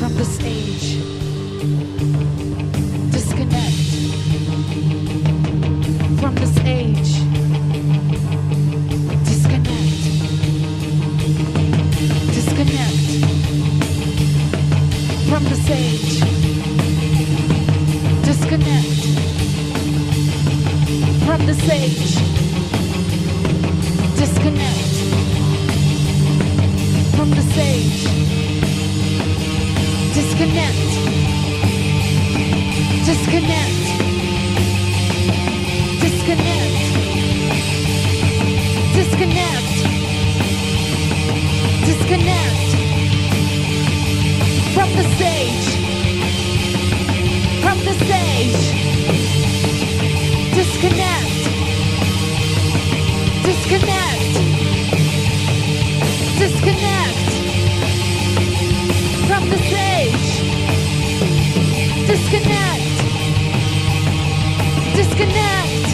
from this age. Disconnect from this age. Disconnect. Disconnect from this age. Disconnect from this age. Disconnect from this age. Disconnect. Disconnect. Disconnect. Disconnect. Disconnect from the stage. From the stage. Disconnect. Disconnect. Disconnect from the stage. Disconnect. Disconnect.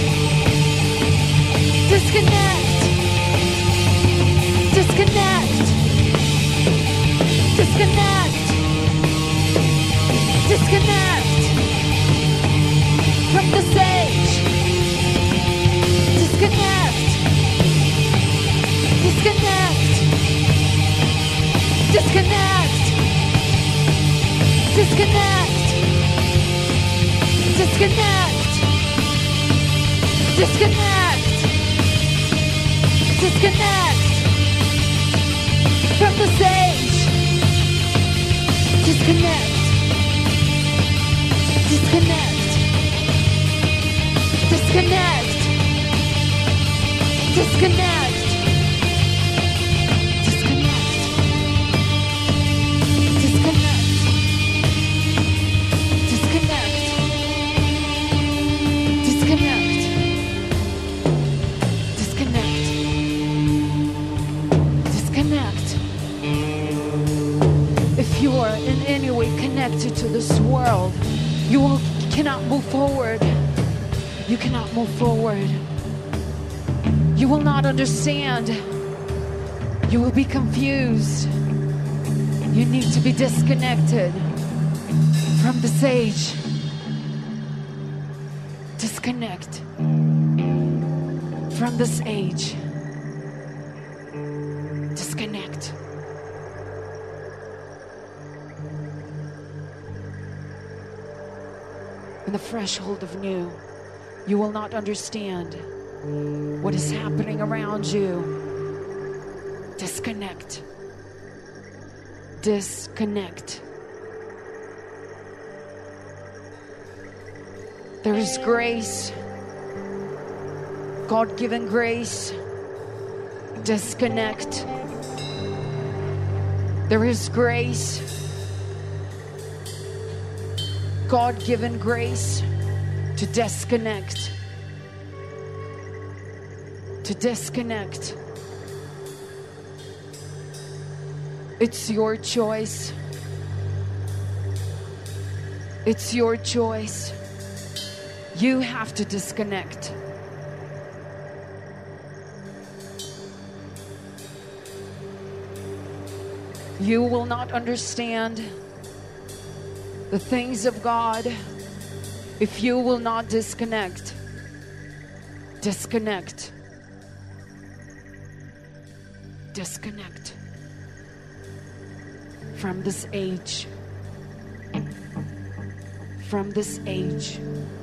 Disconnect. Disconnect. Disconnect. Disconnect from the stage. Disconnect. Disconnect. Disconnect. Disconnect. Disconnect. Disconnect. Disconnect from the stage. Disconnect. Disconnect. Disconnect. Disconnect. If you are in any way connected to this world, you cannot move forward. You cannot move forward. You will not understand. You will be confused. You need to be disconnected from the sage. Disconnect from this age. Disconnect. In the threshold of new, you will not understand what is happening around you. Disconnect. Disconnect. There is grace, God-given grace. Disconnect. There is grace, God-given grace to disconnect. To disconnect. It's your choice. It's your choice. You have to disconnect. You will not understand the things of God if you will not disconnect. Disconnect. Disconnect from this age. From this age.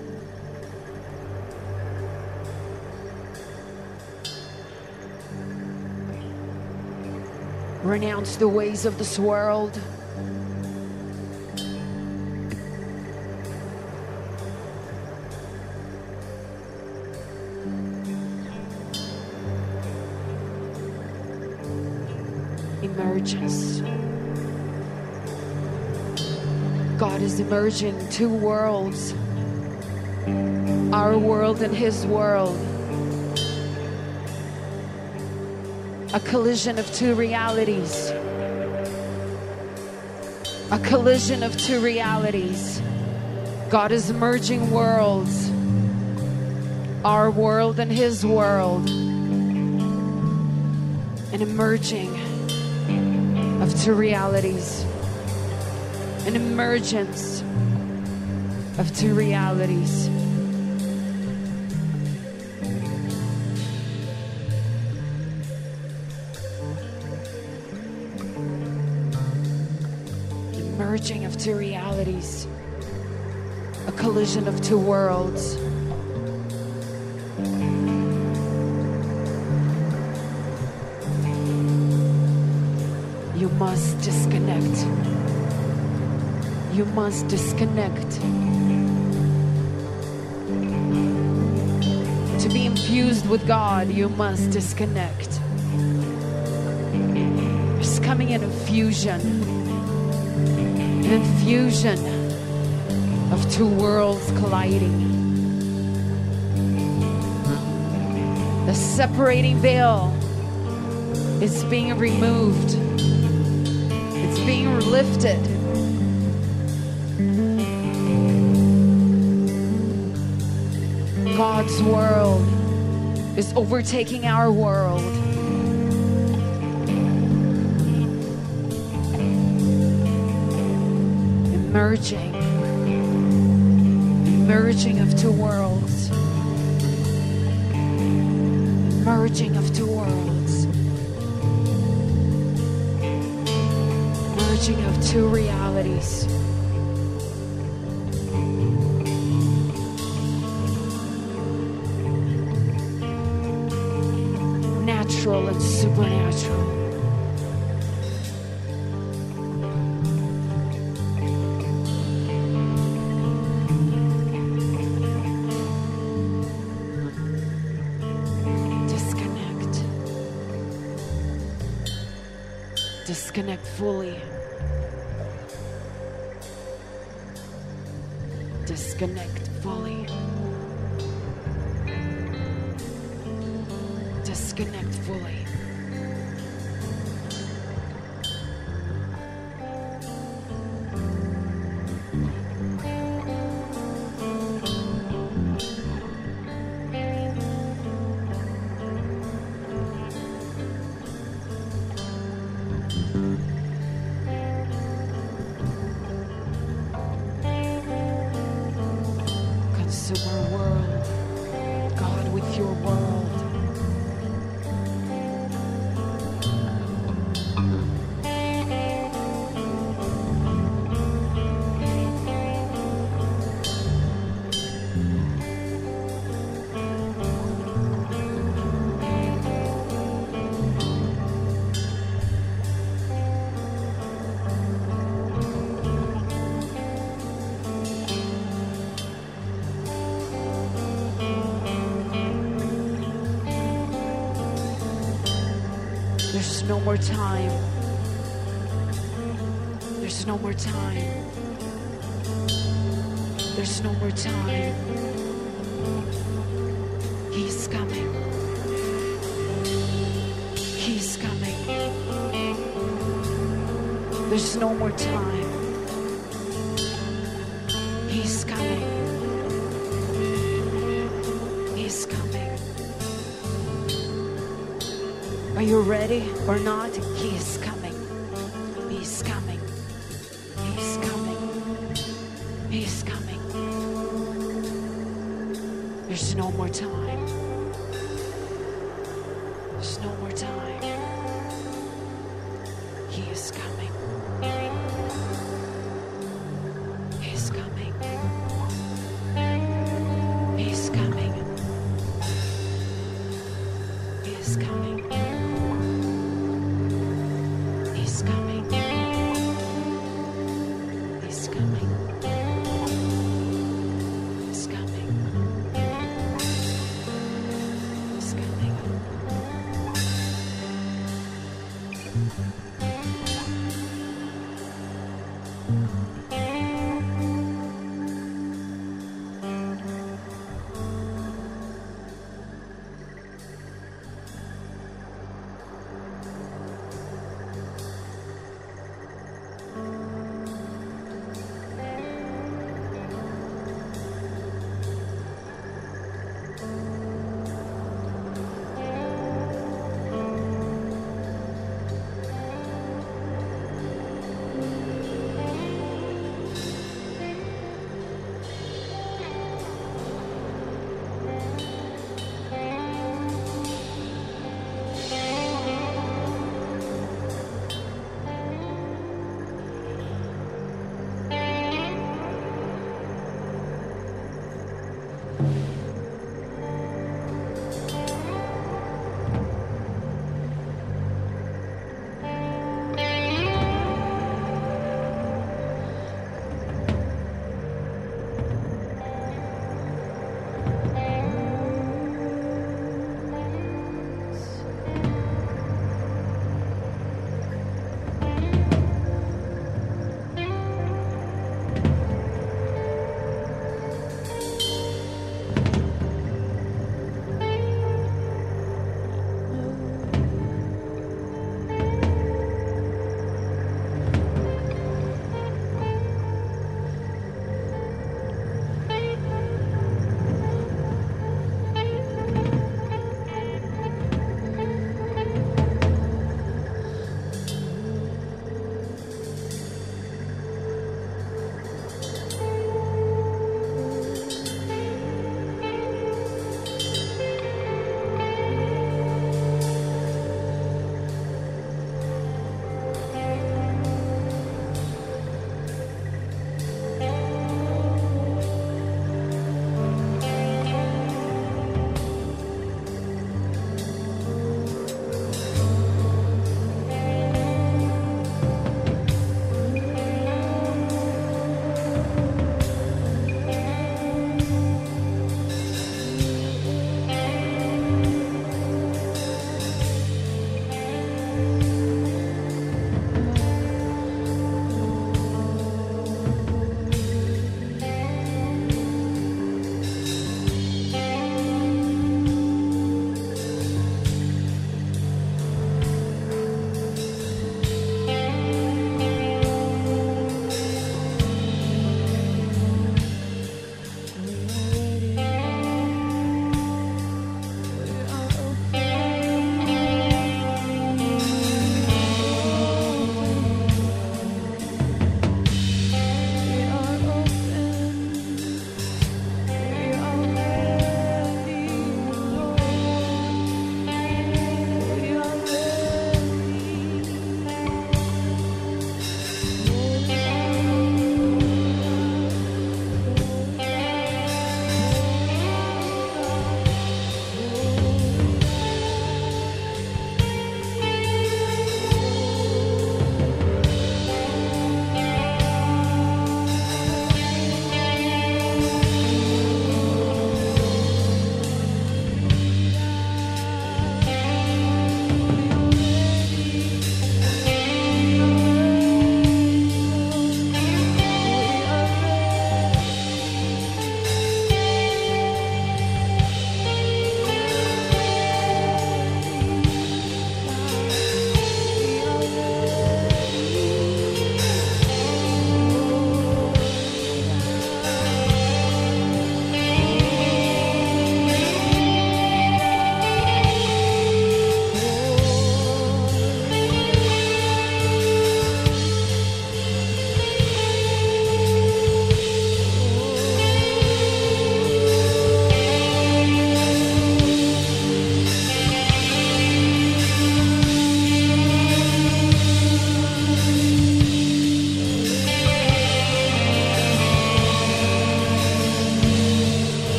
Renounce the ways of this world. Emergence. God is emerging two worlds. Our world and His world. A collision of two realities. A collision of two realities. God is merging worlds. Our world and His world. An emerging of two realities. an emergence of two realities. Merging of two realities, a collision of two worlds. You must disconnect. You must disconnect. To be infused with God, you must disconnect. There's coming an infusion. An infusion of two worlds colliding. The separating veil is being removed. It's being lifted. God's world is overtaking our world. Merging of two worlds. Merging of two worlds. Merging of two realities. Natural and supernatural. Disconnect fully. Disconnect fully. Disconnect fully. Consumer world, God with your world. There's no more time. There's no more time. There's no more time. He's coming. He's coming. There's no more time. He's coming. He's coming. Are you ready or not? He is coming. He's coming. He's coming. He's coming. There's no more time. There's no more time. He is coming. He's coming. He's coming. He's coming. He's coming. He's coming. He's coming. He's coming.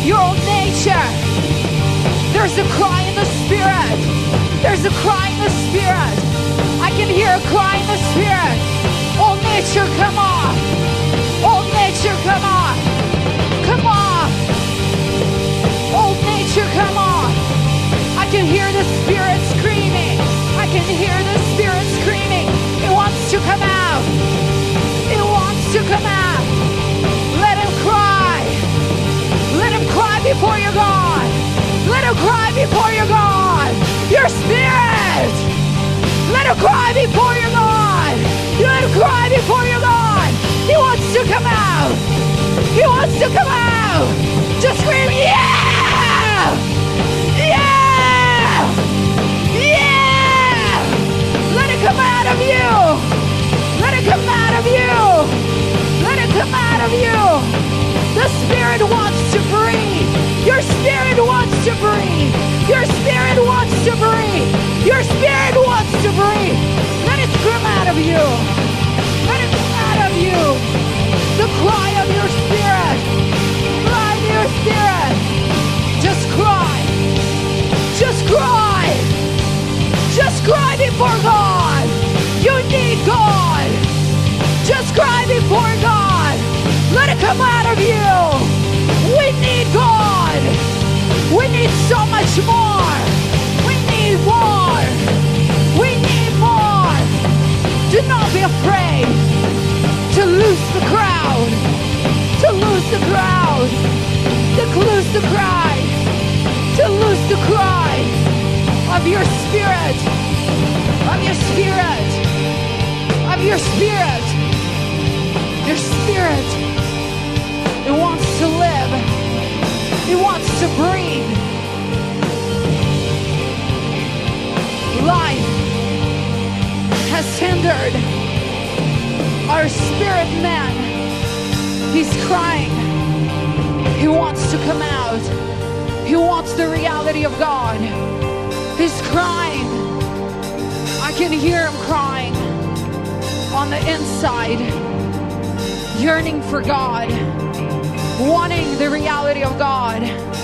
your old nature. There's a cry in the spirit. There's a cry in the spirit. I can hear a cry in the spirit. Old nature, come on. Old nature, come on. Come on. Old nature, come on. I can hear the spirit screaming. I can hear the spirit screaming. It wants to come out. It wants to come out. Let him cry. Let him cry before your God. Let him cry before your God. Your spirit. Let him cry before your God. Let him cry before your God. He wants to come out. He wants to come out. Just scream, yeah! Yeah! Yeah! Let it come out of you. Let it come out of you. Let it come out of you. The Spirit wants to breathe. Your spirit wants to breathe. Your spirit wants to breathe. Your spirit wants to breathe. Let it come out of you. Let it come out of you. The cry of your spirit. Cry of your spirit. Just cry. Just cry. Just cry before God. You need God. Just cry before God. Let it come out of you. We need God. We need so much more. We need more. We need more. Do not be afraid to lose the crowd. To lose the crowd. To lose the cry. To lose the cry of your spirit. Of your spirit. Of your spirit. Your spirit. It wants to live. It wants to breathe. Life has hindered our spirit man. He's crying. He wants to come out. He wants the reality of God. He's crying. I can hear him crying on the inside, yearning for God, wanting the reality of God.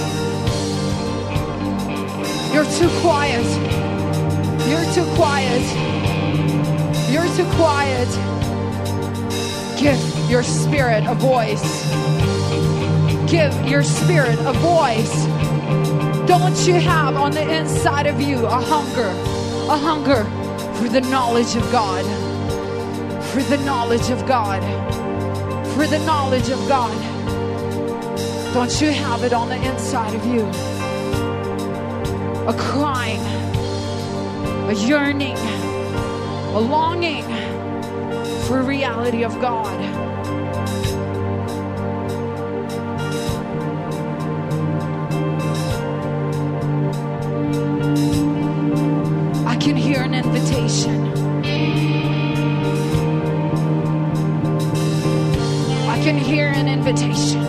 You're too quiet. You're too quiet. You're too quiet. Give your spirit a voice. Give your spirit a voice. Don't you have on the inside of you a hunger for the knowledge of God, for the knowledge of God, for the knowledge of God? Don't you have it on the inside of you? A crying, a yearning, a longing for reality of God. I can hear an invitation. I can hear an invitation.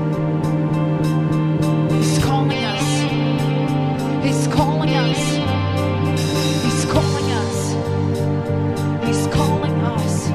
He's calling us. He's calling us. He's calling us. He's calling us.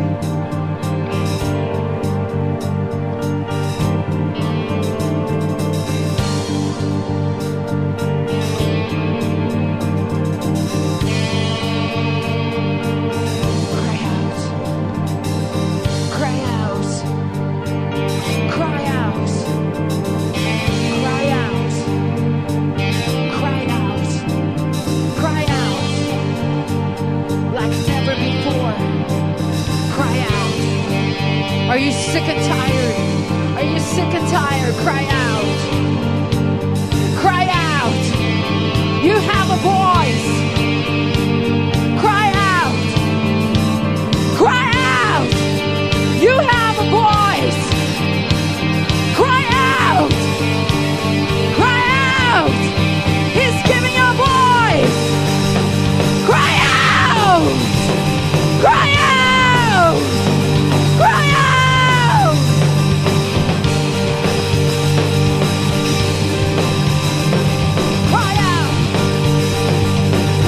Are you sick and tired? Are you sick and tired? Cry out. Cry out. You have a voice. Cry out. Cry out. You have a voice. Cry out. Cry out. He's giving you a voice. Cry out. Cry out. Cry out. Cry out.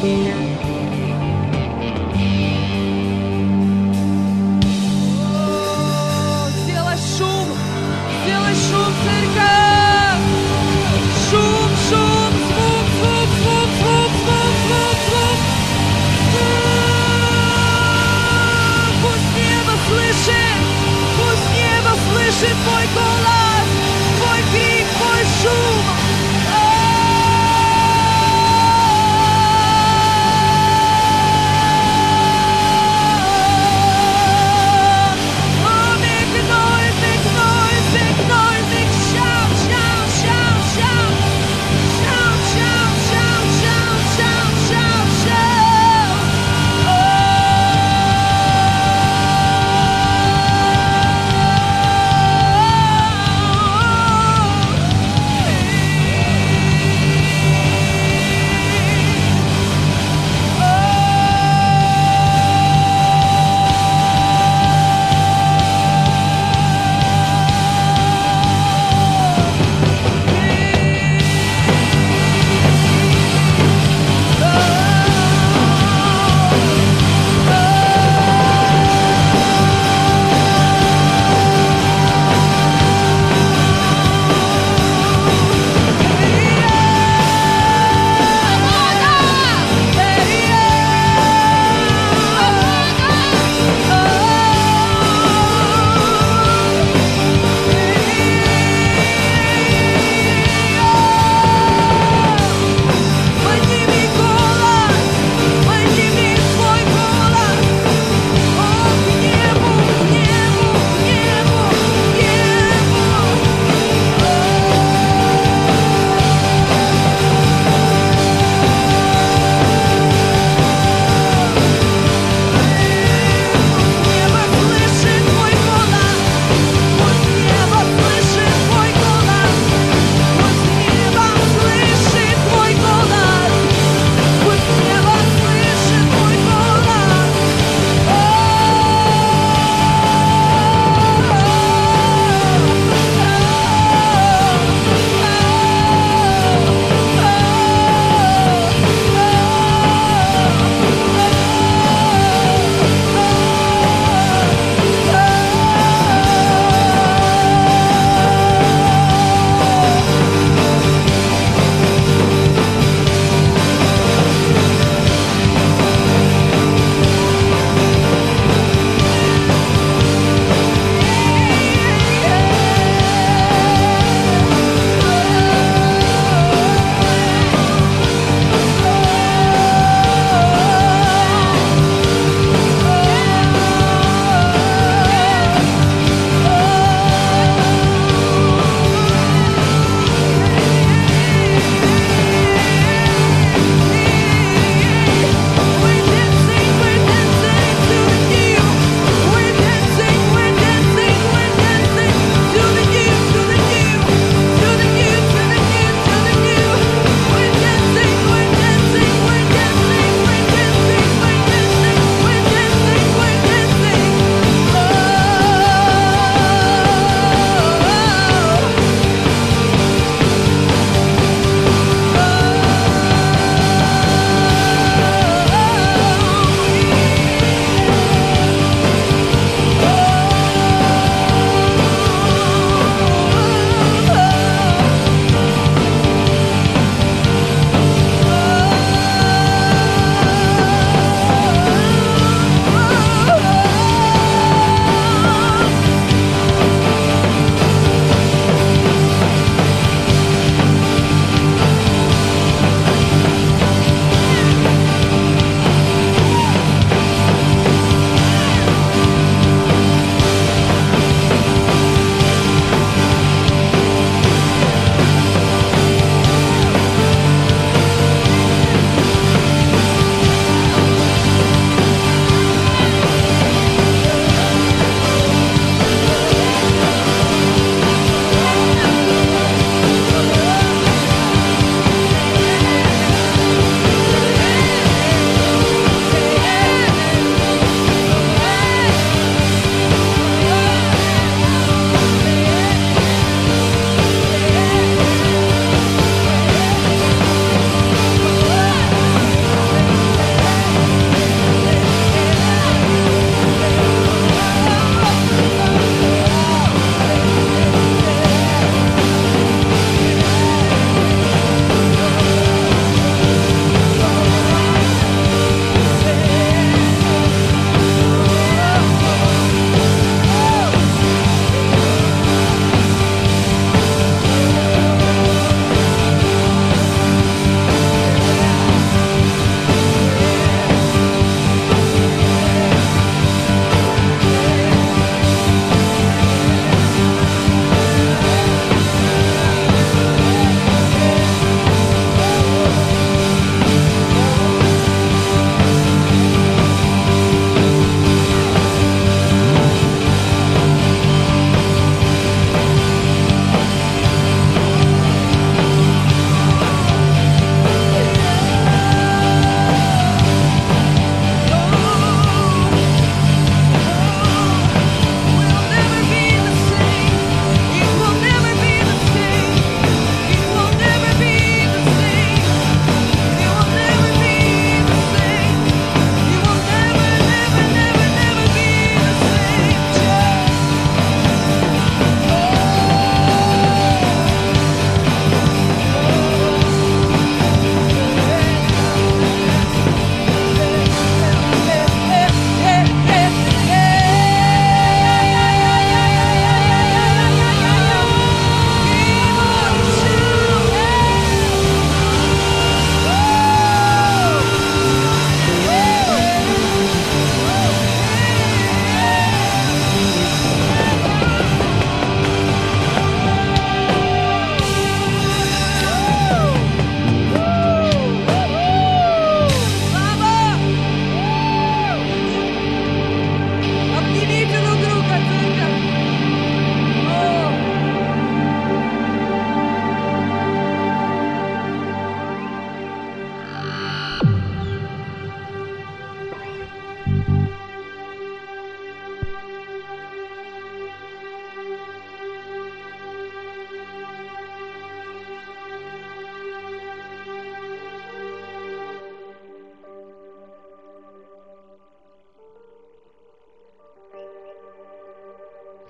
Твой голос, твой крик, твой шум.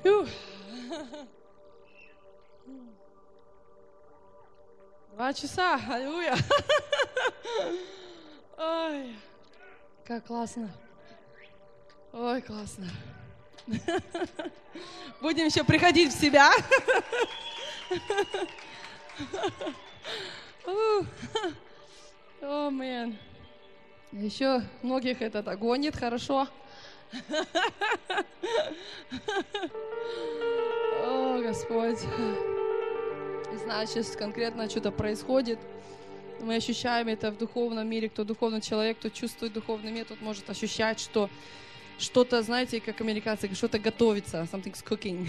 2 часа, аллилуйя. Ой, как классно. Ой, классно. Будем еще приходить в себя. О, мэн. Еще многих это гонит хорошо. О, Господь. Не знаю, сейчас конкретно что-то происходит. Мы ощущаем это в духовном мире. Кто духовный человек, кто чувствует духовный мир, тот может ощущать, что что-то, знаете, как американцы говорят, что-то готовится. Something's cooking.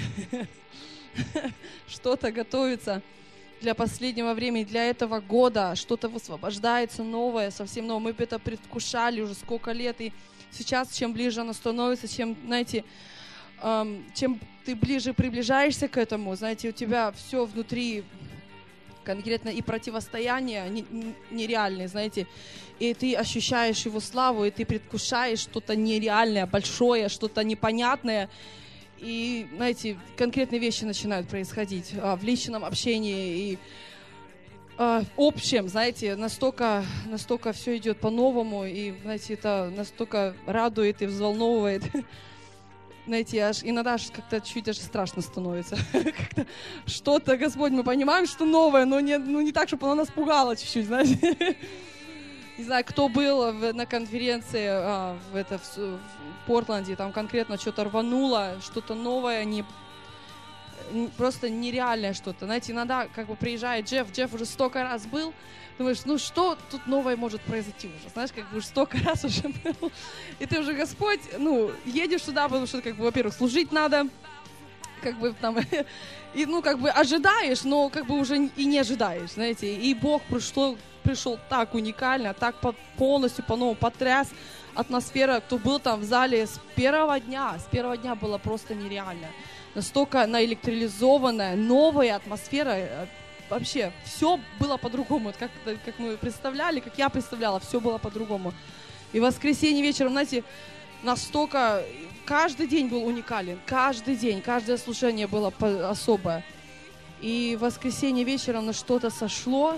Что-то готовится для последнего времени, для этого года. Что-то высвобождается новое, совсем новое. Мы это предвкушали уже сколько лет. И сейчас, чем ближе оно становится, чем, знаете, чем ты ближе приближаешься к этому, знаете, у тебя все внутри конкретно и противостояние нереальное, знаете, и ты ощущаешь его славу, и ты предвкушаешь что-то нереальное, большое, что-то непонятное, и, знаете, конкретные вещи начинают происходить в личном общении и в общем, знаете, настолько все идет по-новому, и, знаете, это настолько радует и взволновывает. Знаете, иногда как-то чуть даже страшно становится. Как-то что-то, Господь, мы понимаем, что новое, но не так, чтобы оно нас пугало чуть-чуть, знаете. Не знаю, кто был на конференции в Портленде, там конкретно что-то рвануло, что-то новое, просто нереальное что-то. Знаете, иногда как бы приезжает Джефф уже столько раз был, думаешь, ну что тут новое может произойти уже, знаешь, как бы уже столько раз уже был. И ты уже, Господь, едешь туда, потому что, как бы, во-первых, служить надо, как бы там, и, как бы ожидаешь, но как бы уже и не ожидаешь, знаете. И Бог пришел так уникально, так полностью по-новому потряс атмосфера, кто был там в зале с первого дня было просто нереально. Настолько наэлектролизованная, новая атмосфера. Вообще, все было по-другому. Вот как мы представляли, как я представляла, все было по-другому. И в воскресенье вечером, знаете, настолько... Каждый день был уникален. Каждый день, каждое служение было особое. И в воскресенье вечером на что-то сошло.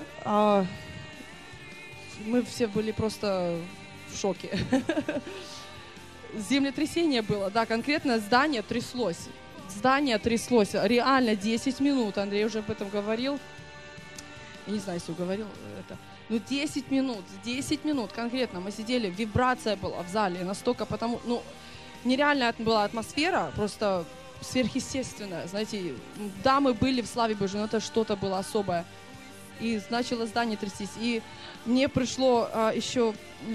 Мы все были просто в шоке. Землетрясение было, да, конкретно здание тряслось. Реально 10 минут. Андрей уже об этом говорил. Я не знаю, если говорил это. 10 минут конкретно мы сидели, вибрация была в зале, настолько нереальная была атмосфера, просто сверхъестественная, знаете, да, мы были в славе Божьей, но это что-то было особое. И начало здание трястись. И мне пришло еще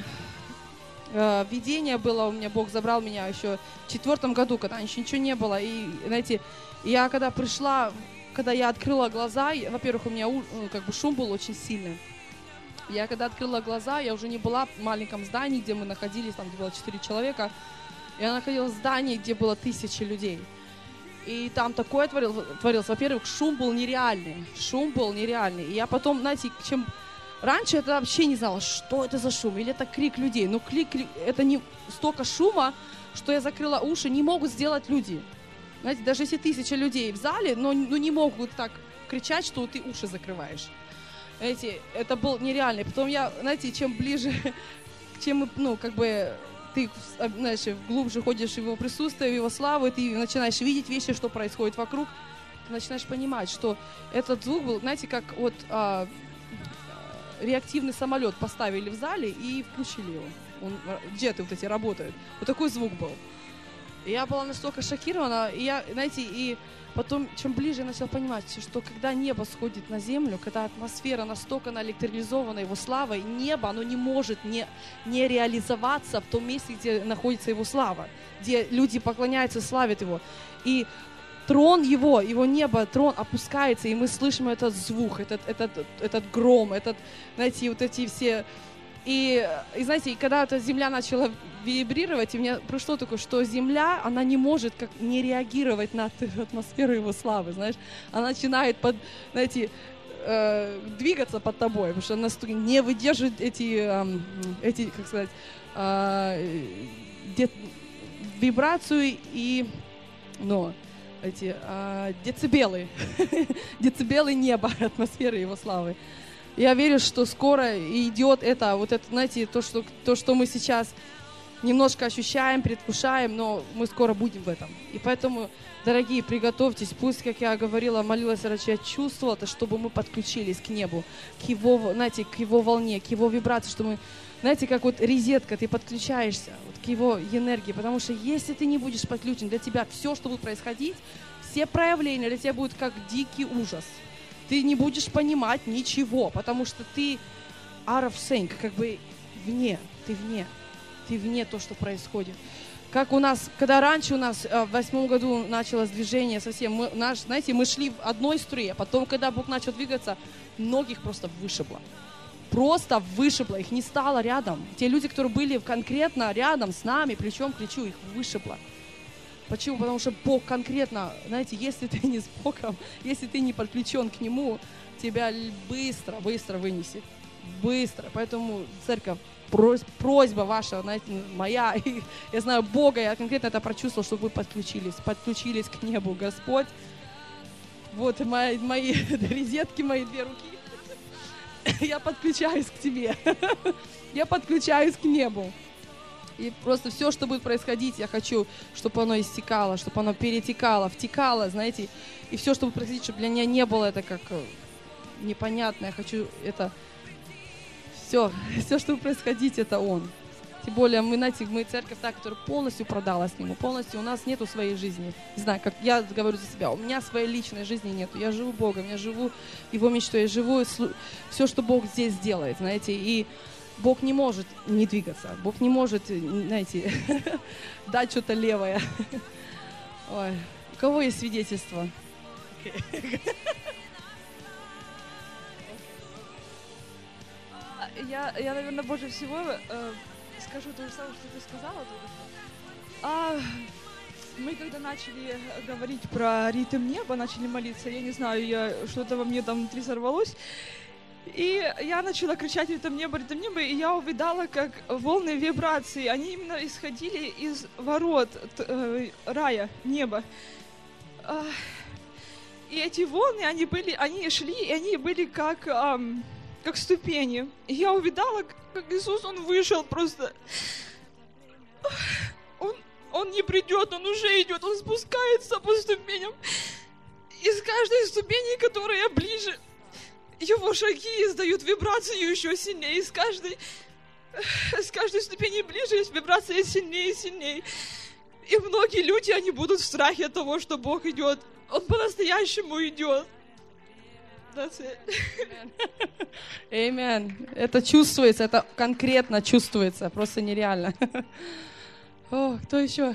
видение было у меня, Бог забрал меня еще в 4 году, когда еще ничего не было. И, знаете, я когда пришла, когда я открыла глаза, во-первых, у меня как бы шум был очень сильный. Я когда открыла глаза, я уже не была в маленьком здании, где мы находились, там где было 4 человека. Я находилась в здании, где было 1000 людей. И там такое творилось. Во-первых, шум был нереальный. И я потом, знаете, чем... Раньше я вообще не знала, что это за шум, или это крик людей. Но это не столько шума, что я закрыла уши, не могут сделать люди. Знаете, даже если 1000 людей в зале, но не могут так кричать, что ты уши закрываешь. Знаете, это был нереально. Потом я, знаете, чем ближе, чем, ты, знаешь, глубже ходишь в его присутствие, в его славу, и ты начинаешь видеть вещи, что происходит вокруг, ты начинаешь понимать, что этот звук был, знаете, как вот реактивный самолет поставили в зале и включили его. Джеты вот эти работают. Вот такой звук был. И я была настолько шокирована, и потом, чем ближе я начала понимать, что когда небо сходит на землю, когда атмосфера настолько наэлектролизована его славой, небо, оно не может не реализоваться в том месте, где находится его слава, где люди поклоняются, славят его. И трон его небо, трон опускается, и мы слышим этот звук, этот гром, знаете, вот эти все... И знаете, когда эта земля начала вибрировать, и мне пришло такое, что земля, она не может не реагировать на атмосферу его славы, знаешь. Она начинает, двигаться под тобой, потому что она не выдерживает эти, как сказать, вибрацию и... эти децибелы, децибелы неба, атмосферы Его славы. Я верю, что скоро идет это, вот это, знаете, то, что мы сейчас немножко ощущаем, предвкушаем, но мы скоро будем в этом. И поэтому, дорогие, приготовьтесь. Пусть, как я говорила, молилась, я чувствовала, чтобы мы подключились к небу, к Его, знаете, к Его волне, к Его вибрации, что мы, знаете, как вот резетка, ты подключаешься вот к Его энергии. Потому что если ты не будешь подключен, для тебя все, что будет происходить, все проявления для тебя будут как дикий ужас. Ты не будешь понимать ничего, потому что ты out of sync, как бы вне, ты вне то, что происходит. Как у нас, когда раньше у нас в 2008 году началось движение совсем, знаете, мы шли в одной струе, потом, когда Бог начал двигаться, многих просто вышибло. Просто вышибло, их не стало рядом. Те люди, которые были конкретно рядом с нами, плечом к плечу, их вышибло. Почему? Потому что Бог конкретно, знаете, если ты не с Богом, если ты не подключен к Нему, тебя быстро вынесет. Быстро. Поэтому, церковь, просьба ваша, знаете, моя, я знаю Бога, я конкретно это прочувствовал, чтобы вы подключились к небу. Господь, вот мои резетки, мои 2 руки, я подключаюсь к Тебе, я подключаюсь к небу. И просто все, что будет происходить, я хочу, чтобы оно истекало, чтобы оно перетекало, втекало, знаете. И все, что будет происходить, чтобы для меня не было это как непонятно. Я хочу это... Все, что будет происходить, это Он. Тем более, мы церковь, которая полностью продалась Нему, полностью у нас нету своей жизни. Не знаю, как я говорю за себя, у меня своей личной жизни нету. Я живу Богом, я живу Его мечтой, я живу все, что Бог здесь делает, знаете. И Бог не может не двигаться. Бог не может, знаете, дать что-то левое. Ой. У кого есть свидетельство? Я, наверное, больше всего скажу то же самое, что ты сказала только что. Мы когда начали говорить про ритм неба, начали молиться, я не знаю, что-то во мне там внутри сорвалось. И я начала кричать ритм неба, и я увидала, как волны вибрации, они именно исходили из ворот рая, неба. И эти волны, они шли, и они были как ступени. И я увидала, как Иисус, Он вышел просто. Он не придет, Он уже идет, Он спускается по ступеням. И с каждой ступени, которая ближе, Его шаги издают вибрацию еще сильнее. И с каждой ступени ближе есть вибрация сильнее и сильнее. И многие люди, они будут в страхе от того, что Бог идет. Он по-настоящему идет. That's it. Amen. Это чувствуется, это конкретно чувствуется, просто нереально. О, кто еще?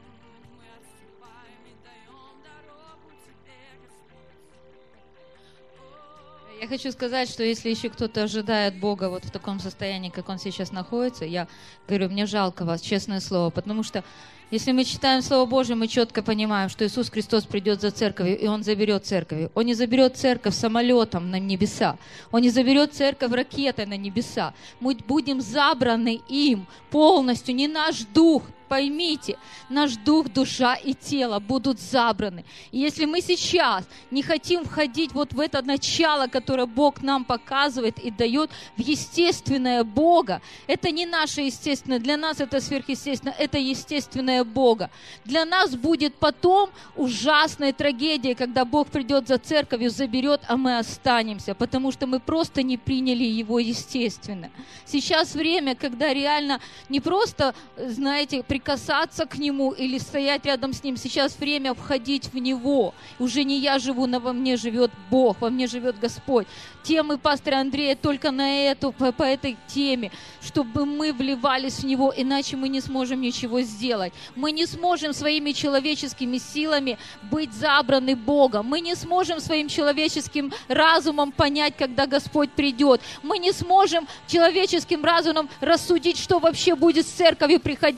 Я хочу сказать, что если еще кто-то ожидает Бога вот в таком состоянии, как он сейчас находится, я говорю, мне жалко вас, честное слово, потому что если мы читаем Слово Божие, мы четко понимаем, что Иисус Христос придет за церковью, и Он заберет церковь. Он не заберет церковь самолетом на небеса. Он не заберет церковь ракетой на небеса. Мы будем забраны им полностью, не наш дух. Поймите, наш дух, душа и тело будут забраны. И если мы сейчас не хотим входить вот в это начало, которое Бог нам показывает и дает в естественное Бога, это не наше естественное, для нас это сверхъестественно, это естественное Бога. Для нас будет потом ужасная трагедия, когда Бог придет за церковью, заберет, а мы останемся, потому что мы просто не приняли Его естественно. Сейчас время, когда реально не просто, знаете, прикасаться к Нему или стоять рядом с Ним. Сейчас время входить в Него. Уже не я живу, но во мне живет Бог, во мне живет Господь. Темы пастора Андрея только по этой теме, чтобы мы вливались в Него, иначе мы не сможем ничего сделать. Мы не сможем своими человеческими силами быть забраны Богом. Мы не сможем своим человеческим разумом понять, когда Господь придет. Мы не сможем человеческим разумом рассудить, что вообще будет с церковью приходить, когда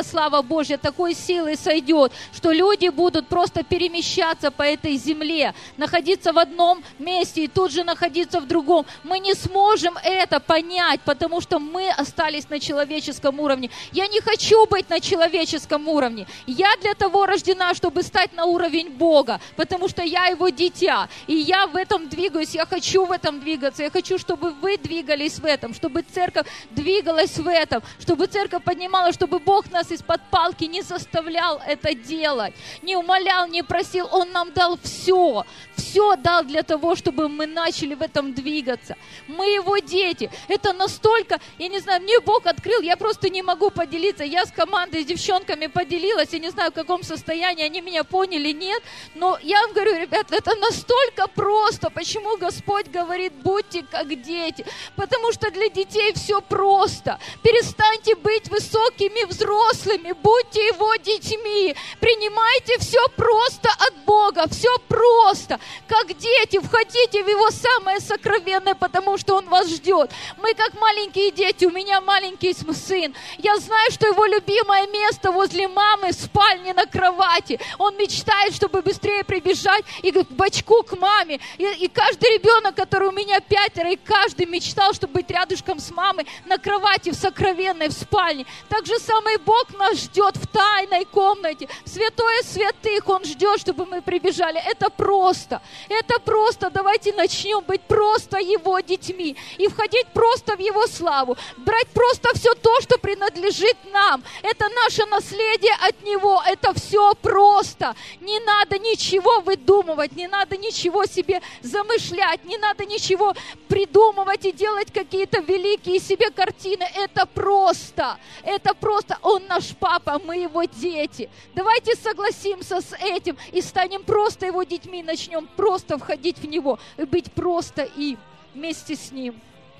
слава Божья такой силой сойдет, что люди будут просто перемещаться по этой земле, находиться в одном месте и тут же находиться в другом. Мы не сможем это понять, потому что мы остались на человеческом уровне. Я не хочу быть на человеческом уровне. Я для того рождена, чтобы стать на уровень Бога, потому что я Его дитя, и я в этом двигаюсь, я хочу в этом двигаться, я хочу, чтобы вы двигались в этом, чтобы церковь двигалась в этом, чтобы церковь поднимала, чтобы Бог нас из-под палки не заставлял это делать, не умолял, не просил, Он нам дал все дал для того, чтобы мы начали в этом двигаться. Мы Его дети. Это настолько, я не знаю, мне Бог открыл, я просто не могу поделиться. Я с командой, с девчонками поделилась, я не знаю, в каком состоянии они меня поняли, нет, но я вам говорю, ребят, это настолько просто. Почему Господь говорит, будьте как дети? Потому что для детей все просто. Перестаньте быть высокими взрослыми, будьте Его детьми. Принимайте все просто от Бога, все просто. Как дети, входите в Его самое сокровенное, потому что Он вас ждет. Мы как маленькие дети, у меня маленький сын. Я знаю, что его любимое место возле мамы в спальне на кровати. Он мечтает, чтобы быстрее прибежать и к бочку к маме. И каждый ребенок, который у меня 5, и каждый мечтал, чтобы быть рядышком с мамой на кровати в сокровенной, в спальне. Так же самое Бог нас ждет в тайной комнате. Святое святых Он ждет, чтобы мы прибежали. Это просто. Это просто. Давайте начнем быть просто Его детьми и входить просто в Его славу. Брать просто все то, что принадлежит нам. Это наше наследие от Него. Это все просто. Не надо ничего выдумывать, не надо ничего себе замышлять, не надо ничего придумывать и делать какие-то великие себе картины. Это просто. Это просто. Он наш папа, мы Его дети. Давайте согласимся с этим и станем просто Его детьми, начнем просто входить в Него и быть просто им, вместе с Ним.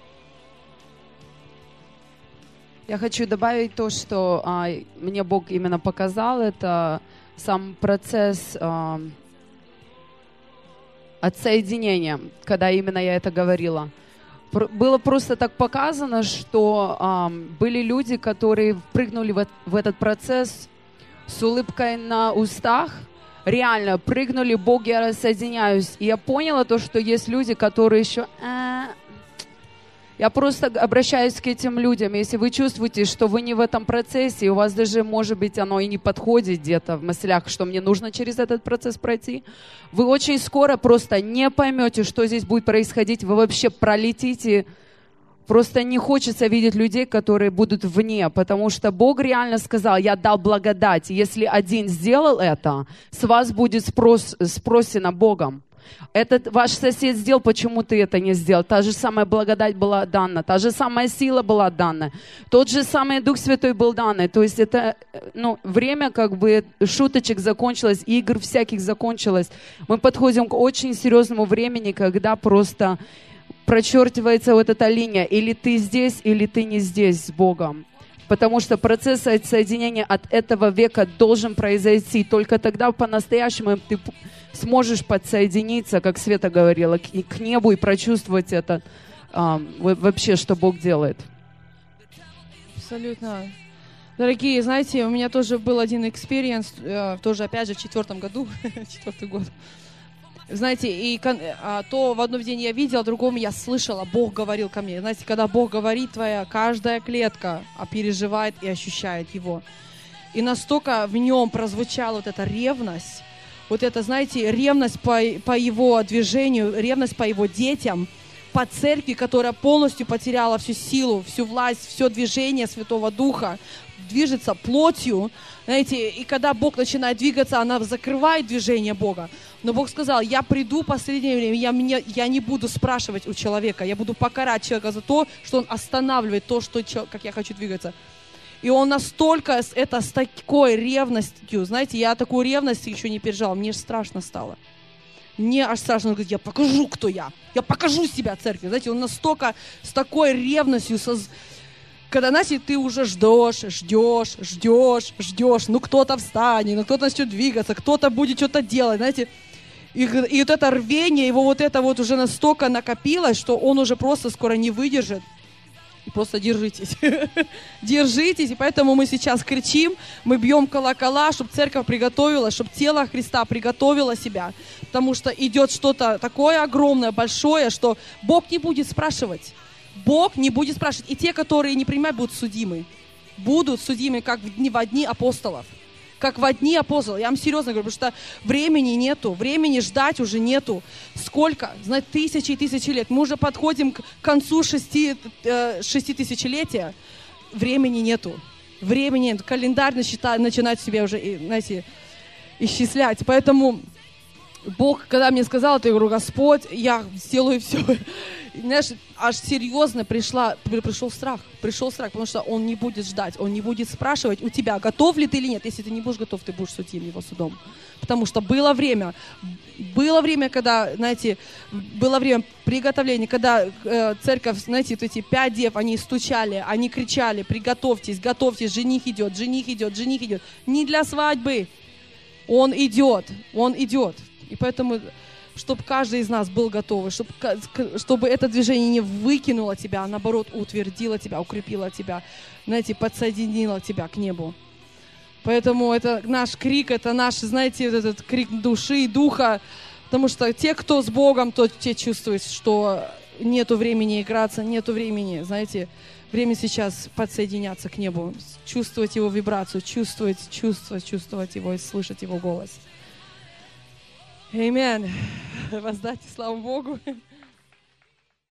Я хочу добавить то, что мне Бог именно показал, это сам процесс отсоединения, когда именно я это говорила. Было просто так показано, что были люди, которые прыгнули в этот процесс с улыбкой на устах, реально прыгнули, Бог, я рассоединяюсь. И я поняла то, что есть люди, которые еще... Я просто обращаюсь к этим людям. Если вы чувствуете, что вы не в этом процессе, и у вас даже, может быть, оно и не подходит где-то в мыслях, что мне нужно через этот процесс пройти, вы очень скоро просто не поймете, что здесь будет происходить. Вы вообще пролетите. Просто не хочется видеть людей, которые будут вне, потому что Бог реально сказал, я дал благодать. Если один сделал это, с вас будет спросено Богом. Этот ваш сосед сделал, почему ты это не сделал? Та же самая благодать была дана, та же самая сила была дана, тот же самый Дух Святой был дан. То есть это, время как бы шуточек закончилось, игр всяких закончилось. Мы подходим к очень серьезному времени, когда просто прочертывается вот эта линия, или ты здесь, или ты не здесь с Богом. Потому что процесс отсоединения от этого века должен произойти. Только тогда по-настоящему ты сможешь подсоединиться, как Света говорила, к небу и прочувствовать это вообще, что Бог делает. Абсолютно. Дорогие, знаете, у меня тоже был один экспириенс, тоже опять же в 4-м году, 4-й год. Знаете, и то в одном день я видела, в другом я слышала, Бог говорил ко мне. Знаете, когда Бог говорит, твоя каждая клетка переживает и ощущает Его. И настолько в нем прозвучала вот эта ревность, вот это, знаете, ревность по Его движению, ревность по Его детям, по церкви, которая полностью потеряла всю силу, всю власть, все движение Святого Духа, движется плотью, знаете, и когда Бог начинает двигаться, она закрывает движение Бога. Но Бог сказал, я приду в последнее время, я не буду спрашивать у человека, я буду покарать человека за то, что он останавливает то, как я хочу двигаться. И он настолько с такой ревностью, знаете, я такую ревность еще не переживала, мне страшно стало. Мне аж страшно, он говорит, я покажу, кто я покажу себя церкви. Знаете, он настолько с такой ревностью, когда, знаете, ты уже ждешь, кто-то встанет, кто-то начнет двигаться, кто-то будет что-то делать, знаете. И вот это рвение, его вот это вот уже настолько накопилось, что он уже просто скоро не выдержит. просто держитесь. Держитесь, и поэтому мы сейчас кричим, мы бьем колокола, чтобы церковь приготовила, чтобы тело Христа приготовило себя. Потому что идет что-то такое огромное, большое, что Бог не будет спрашивать. Бог не будет спрашивать. И те, которые не принимают, будут судимы. Будут судимы, как в дни апостолов. Как в дни апостолов. Я вам серьезно говорю, потому что времени нету, времени ждать уже нету. Сколько? Знаете, тысячи и тысячи лет. Мы уже подходим к концу 6000-летия. Времени нету. Времени нет. Календарь начинает себе уже, знаете, исчислять. Поэтому Бог, когда мне сказал это, я говорю: Господь, я сделаю все. И, знаешь, аж серьезно пришел страх, потому что Он не будет ждать, Он не будет спрашивать у тебя, готов ли ты или нет. Если ты не будешь готов, ты будешь судим Его судом. Потому что было время, когда, знаете, было время приготовления, когда церковь, знаете, вот эти 5 дев, они стучали, они кричали: приготовьтесь, готовьтесь, жених идет, жених идет, жених идет. Не для свадьбы, он идет. И поэтому, чтобы каждый из нас был готов, чтобы это движение не выкинуло тебя, а наоборот утвердило тебя, укрепило тебя, знаете, подсоединило тебя к небу. Поэтому это наш крик, это наш, знаете, этот крик души и духа, потому что те, кто с Богом, те чувствуют, что нету времени играться, нету времени, знаете, время сейчас подсоединяться к небу, чувствовать Его вибрацию, чувствовать Его и слышать Его голос. Аминь. Воздайте славу Богу.